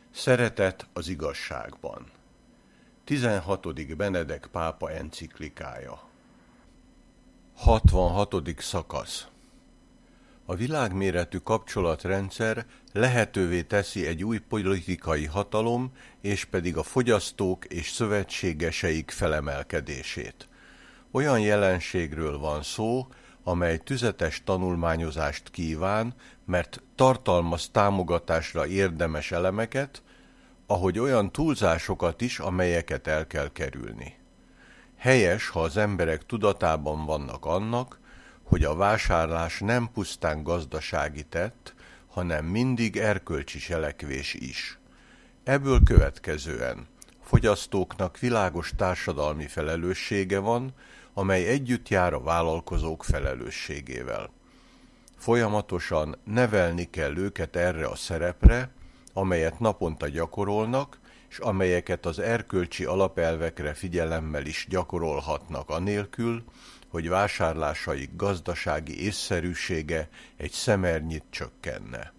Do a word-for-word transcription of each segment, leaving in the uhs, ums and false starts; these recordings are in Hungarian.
Szeretet az igazságban. tizenhatodik Benedek pápa enciklikája. hatvanhatodik szakasz. A világméretű kapcsolatrendszer lehetővé teszi egy új politikai hatalom, és pedig a fogyasztók és szövetségeseik felemelkedését. Olyan jelenségről van szó, amely tüzetes tanulmányozást kíván, mert tartalmaz támogatásra érdemes elemeket, ahogy olyan túlzásokat is, amelyeket el kell kerülni. Helyes, ha az emberek tudatában vannak annak, hogy a vásárlás nem pusztán gazdasági tett, hanem mindig erkölcsi cselekvés is. Ebből következően fogyasztóknak világos társadalmi felelőssége van, amely együtt jár a vállalkozók felelősségével. Folyamatosan nevelni kell őket erre a szerepre, amelyet naponta gyakorolnak, és amelyeket az erkölcsi alapelvekre figyelemmel is gyakorolhatnak anélkül, hogy vásárlásaik gazdasági észszerűsége egy szemernyit csökkenne.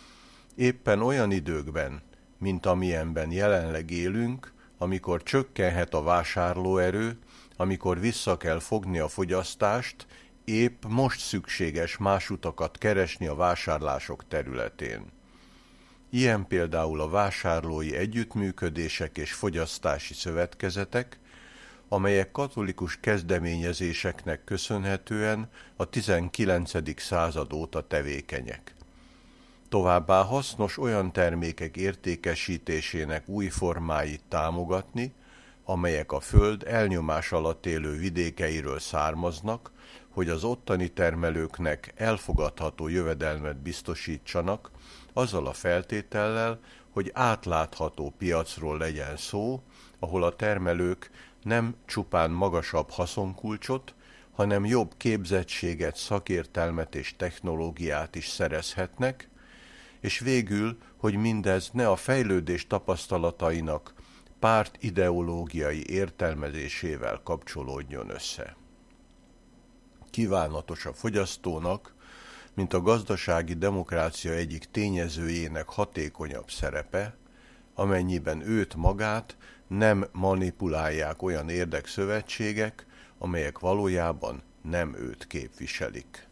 Éppen olyan időkben, mint amilyenben jelenleg élünk, amikor csökkenhet a vásárlóerő, amikor vissza kell fogni a fogyasztást, épp most szükséges más utakat keresni a vásárlások területén. Ilyen például a vásárlói együttműködések és fogyasztási szövetkezetek, amelyek katolikus kezdeményezéseknek köszönhetően a tizenkilencedik század óta tevékenyek. Továbbá hasznos olyan termékek értékesítésének új formáit támogatni, amelyek a föld elnyomás alatt élő vidékeiről származnak, hogy az ottani termelőknek elfogadható jövedelmet biztosítsanak, azzal a feltétellel, hogy átlátható piacról legyen szó, ahol a termelők nem csupán magasabb haszonkulcsot, hanem jobb képzettséget, szakértelmet és technológiát is szerezhetnek, és végül, hogy mindez ne a fejlődés tapasztalatainak párt ideológiai értelmezésével kapcsolódjon össze. Kívánatos a fogyasztónak, mint a gazdasági demokrácia egyik tényezőjének hatékonyabb szerepe, amennyiben őt magát nem manipulálják olyan érdekszövetségek, amelyek valójában nem őt képviselik.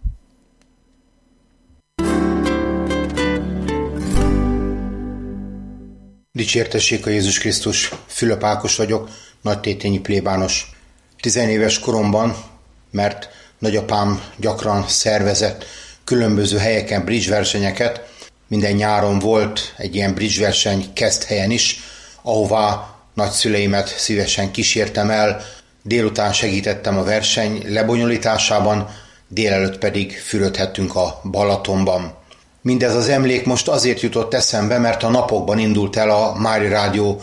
Dicsértessék a Jézus Krisztus! Fülöp Ákos vagyok, nagytétényi plébános. Tizenéves koromban, mert nagyapám gyakran szervezett különböző helyeken bridge versenyeket, minden nyáron volt egy ilyen bridge verseny Keszthelyen is, ahová nagyszüleimet szívesen kísértem el, délután segítettem a verseny lebonyolításában, délelőtt pedig fürödhettünk a Balatonban. Mindez az emlék most azért jutott eszembe, mert a napokban indult el a Mária Rádió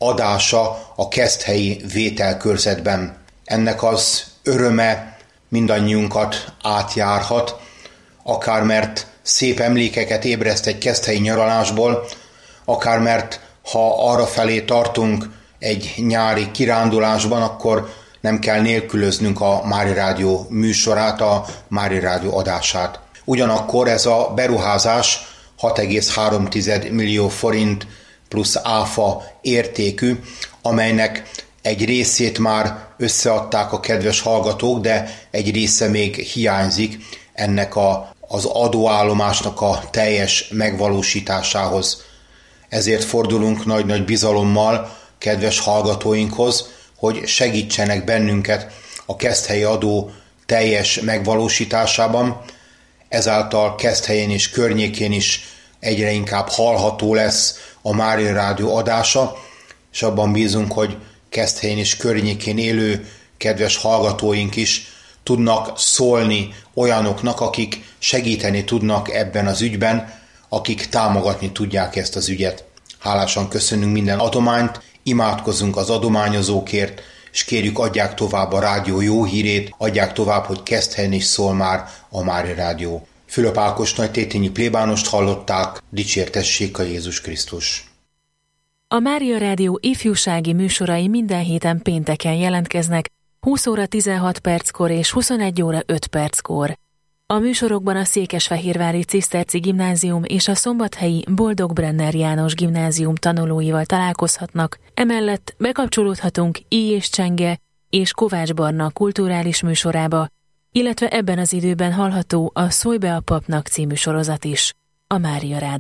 adása a keszthelyi vételkörzetben. Ennek az öröme mindannyiunkat átjárhat, akár mert szép emlékeket ébreszt egy keszthelyi nyaralásból, akár mert ha arrafelé tartunk egy nyári kirándulásban, akkor nem kell nélkülöznünk a Mária Rádió műsorát, a Mária Rádió adását. Ugyanakkor ez a beruházás hat egész három millió forint plusz áfa értékű, amelynek egy részét már összeadták a kedves hallgatók, de egy része még hiányzik ennek a, az adóállomásnak a teljes megvalósításához. Ezért fordulunk nagy-nagy bizalommal kedves hallgatóinkhoz, hogy segítsenek bennünket a keszthelyi adó teljes megvalósításában, ezáltal Keszthelyen és környékén is egyre inkább hallható lesz a Mária Rádió adása, és abban bízunk, hogy Keszthelyen és környékén élő kedves hallgatóink is tudnak szólni olyanoknak, akik segíteni tudnak ebben az ügyben, akik támogatni tudják ezt az ügyet. Hálásan köszönünk minden adományt, imádkozzunk az adományozókért, és kérjük, adják tovább a rádió jó hírét, adják tovább, hogy Keszthelyen is szól már a Mária Rádió. Fülöp Ákos nagytétényi plébánost hallották, dicsértessék a Jézus Krisztus! A Mária Rádió ifjúsági műsorai minden héten pénteken jelentkeznek, húsz óra tizenhat perckor és huszonegy óra öt perckor. A műsorokban a székesfehérvári Ciszterci Gimnázium és a szombathelyi Boldog Brenner János Gimnázium tanulóival találkozhatnak, emellett bekapcsolódhatunk I. és Csenge és Kovács Barna kulturális műsorába, illetve ebben az időben hallható a Szólj be a papnak című sorozat is a Mária Rádióban.